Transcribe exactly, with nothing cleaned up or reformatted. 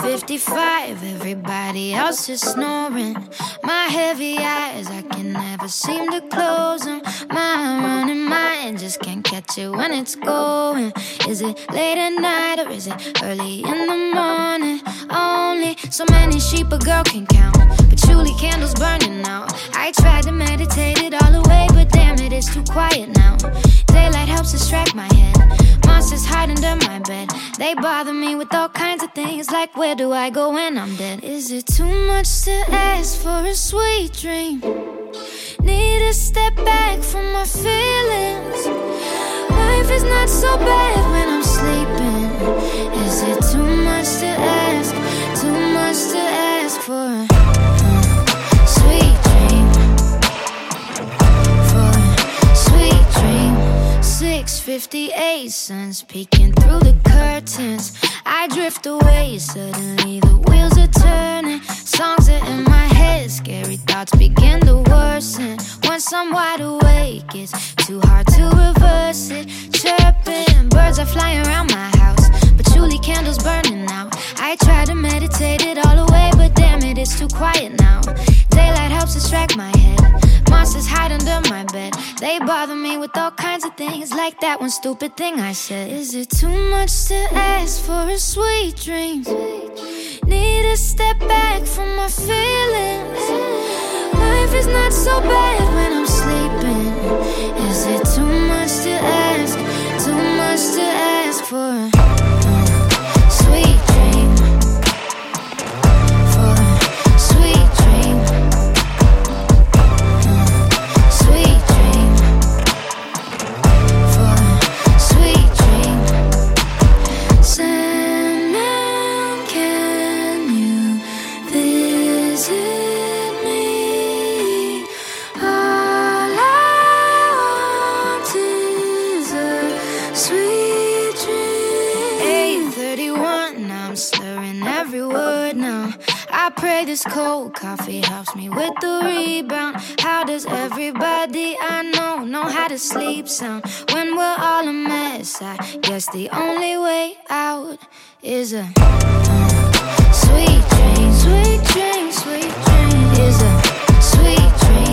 fifty-five, everybody else is snoring. My heavy eyes, I can never seem to close them. My running mind just can't catch it when it's going. Is it late at night or is it early in the morning? Only so many sheep a girl can count, patchouli candles burning out. I tried to meditate it all away, but damn it, it's too quiet now. Daylight helps distract my head. Monsters hide under my bed. They bother me with all kinds of things, like where do I go when I'm dead? Is it too much to ask for a sweet dream? Need to step back from my feelings. Life is not so bad when I'm sleeping. Is it too much to ask? Too much to ask for a uh, sweet dream? For a sweet dream. six fifty-eight, sun's peeking through the curtains. I drift away, suddenly the wheels are turning. Songs are in my head, scary thoughts begin to worsen. Once I'm wide awake, it's too hard to reverse it. Chirping, birds are flying around my house, patchouli candles burning out. I try to meditate it all away, but damn it, it's too quiet now. Daylight helps distract my head. Monsters hide under my bed. They bother me with all kinds of things, like that one stupid thing I said. Is it too much to ask for a sweet dream? Need to step back from my feelings. Life is not so bad when I'm sleeping. Is it too much to ask? Too much to ask for a uh, sweet dream? For a sweet dream. I pray this cold coffee helps me with the rebound. How does everybody I know know how to sleep sound when we're all a mess? I guess the only way out is a uh, sweet dream, sweet dream, sweet dream. Is a sweet dream.